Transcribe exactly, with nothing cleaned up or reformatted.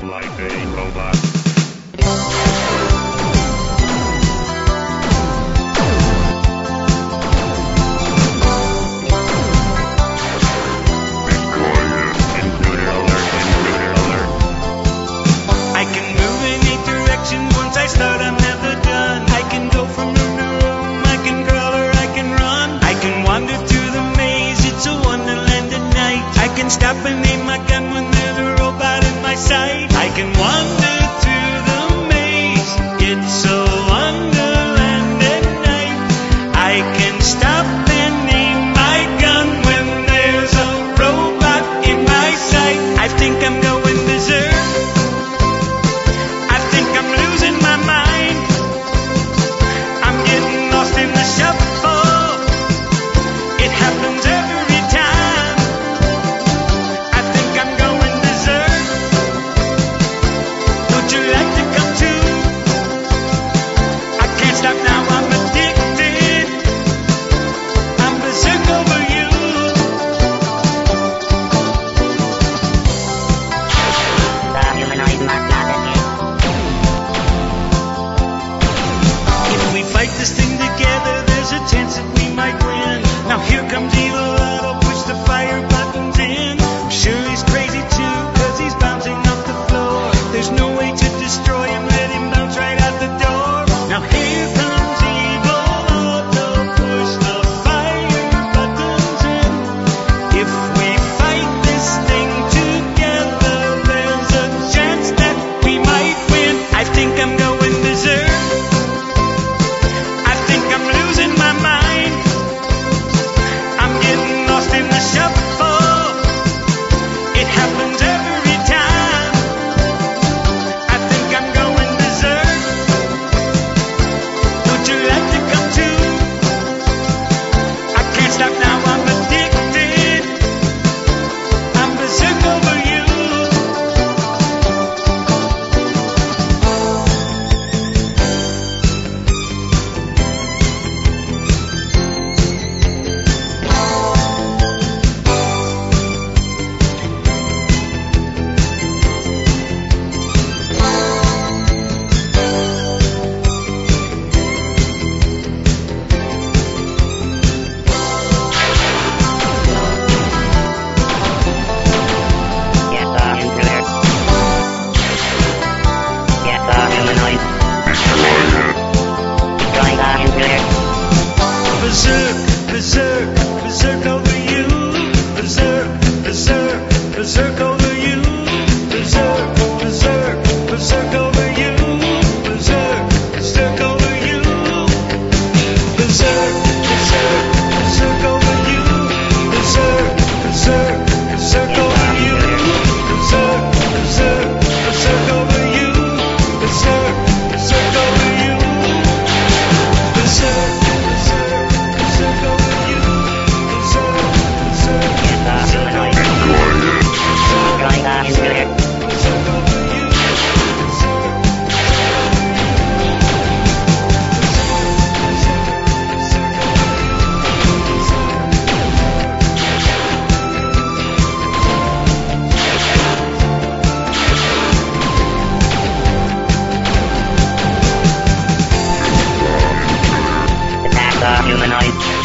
like a robot. Start, I'm never done. I can go from room to room, I can crawl or I can run. I can wander through the maze, it's a wonderland at night. I can stop and aim my gun when there's a robot in my sight. I can wander through the maze, it's a wonderland at night. I can stop and aim my gun when there's a robot in my sight. I think I'm going berserk. This thing together, there's a chance that we might win. Now here comes Evil Otto, push the fire buttons in. I'm sure he's crazy too, cause he's bouncing off the floor. There's no way to destroy him, let him bounce right out the door. Now here comes Evil Otto, push the fire buttons in. If we fight this thing together, there's a chance that we might win. I think I'm going berserk. Berserk, berserk, berserk over you. Berserk, berserk, berserk over you. Berserk, berserk, berserk over you. Berserk, berserk over you. Berserk, berserk, berserk over you. Berserk, berserk, berserk over you. Berserk, berserk, berserk over you. Berserk, berserk over you. Berserk. Humanoid.